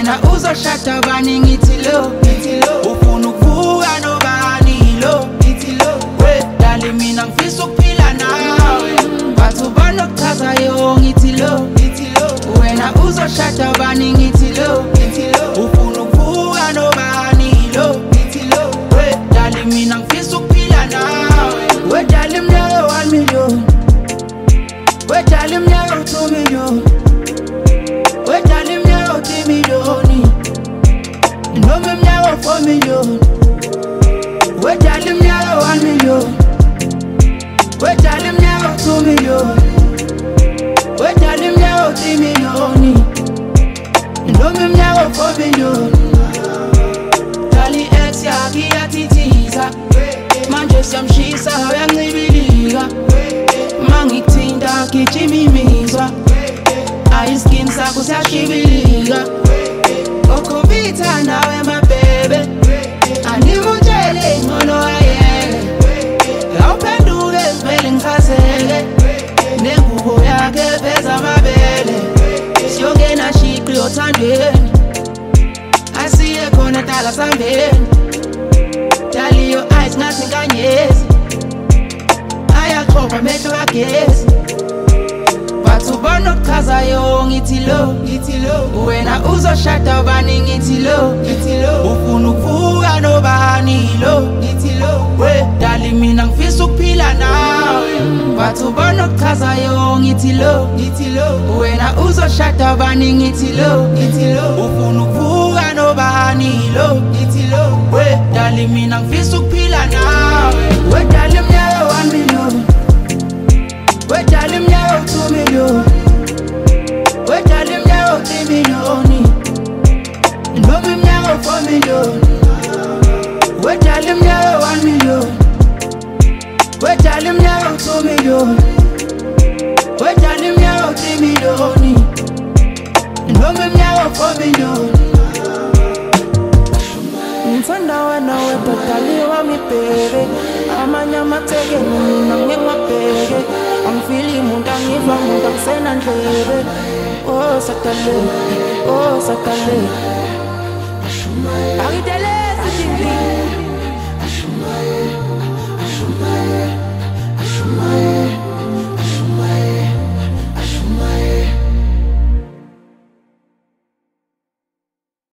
Wena uzoshada bani ngithi lo ufuna ukuvuka nobani lo we dali mina ngifisa ukuphila nawe bathi ubona okuchazayo ngithi lo wena uzoshada bani ngithi lo ufuna ukuvuka nobani lo we dali mina ngifisa ukuphila nawe we dali mnyaka 1 million we dali mnyaka 2 million we dali mnyaka 3 million noma mnyaka 4 million we dali mnyaka 1 million we dali mnyaka 2 million we dali mnyaka 3 million noma mnyaka 4 million dali ex yaki yatitiza manje siyamshisa uyancibilika mangithinta gijima imizwa ayiskin sakho siyashibilika okhubitha nawe mabebe animutshele ngcono ayeke awuphenduke vele ngichazeke nengubo yakhe veza amabele siyongena shiqi othandweni asiye khona dala sambeni dali your eyes ngathi nkanyezi ayaqhopha amehlo kagesi bathi ubona okuchazayo ngithi lo wena uzoshada bani ngithi lo ufuna ukuvuka nobani lo we dali mina ngifisa ukuphila nawe bathi ubona okuchazayo ngithi lo wena uzoshada bani ngithi lo ufuna ukuvuka nobani lo we dali mina ngifisa ukuphila nawe we dali mnyaka 1 million we dali mnyaka 2 million we dali mnyaka 3 million noma mnyaka 4 million we dali mnyaka 1 million we dali mnyaka 2 million we dali mnyaka 3 million noma mnyaka 4 million ngithanda wena wedodali wami bhebe amanye amatheke mina ngingabheke angifili umuntu angiva umuntu angisena ndlebe oh sakale